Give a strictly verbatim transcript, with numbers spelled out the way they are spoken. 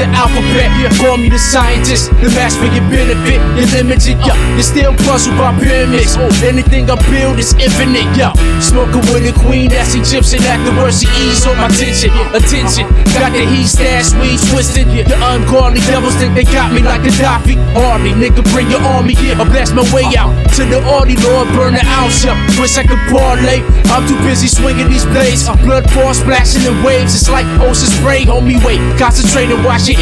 alphabet. Yeah, call me the scientist, the math for your benefit. You're limited, yo. You're still puzzled by pyramids. Anything I build is infinite, yo. Smoking with a queen that's Egyptian. Afterwards, she ease on my tension. Attention, got the heat stash, weed twisted. The ungodly devils think they got me like Gaddafi. Army, nigga, bring your army. I blast my way out to the Audi, Lord, burn the house up. Wish I could parlay. I'm too busy swinging these blades. Blood fall splashing in waves. It's like ocean spray. Homie, wait, concentrate and watch it.